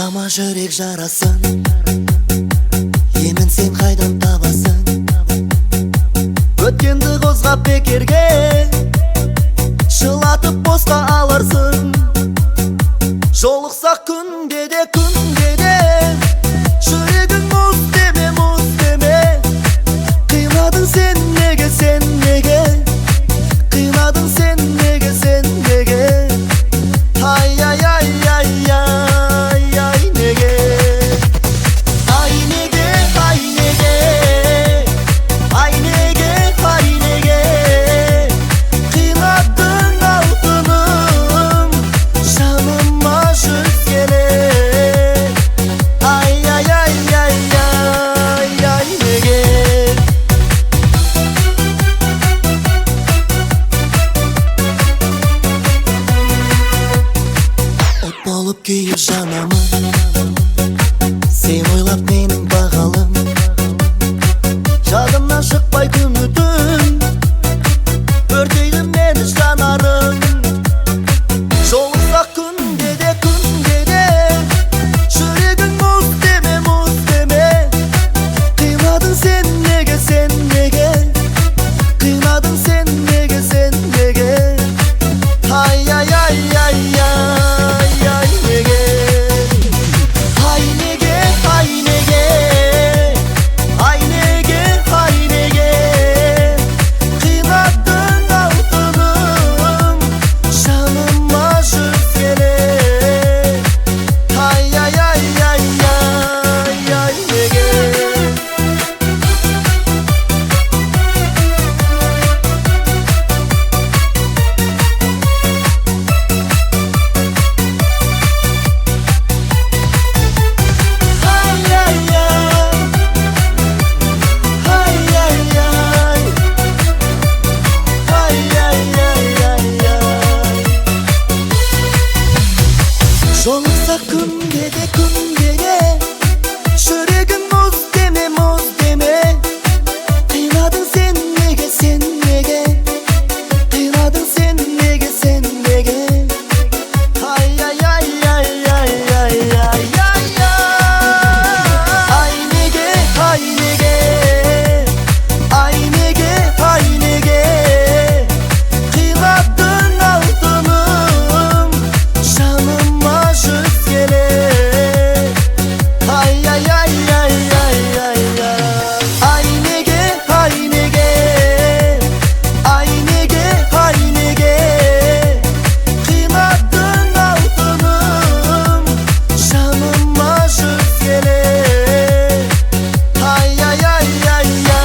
Жама жүрек жарасын, емін сен қайдан табасың? Өткенді қозғап бекерге, жылатып босқа аларсың. Жолықсақ күнде де, жүрегің мұз деме. Қимадың сен неге, қимадың сен неге. Ай, неге. Қинаттың алтыным, жаныма жүзгеле. Ай, неге. От болып күйіп жанамын, сен ойлап менің бағалым. Жадымнан шықпай үмітің, өртейді мені жанарың. Жолықсақ күнде де, жүрегің мұз деме. Қимадың сен неге, қимадың сен неге. Ай, неге. Қинаттың алтыным, жаныма жүзгеле. Ай, неге. Жолықсақ күнде де,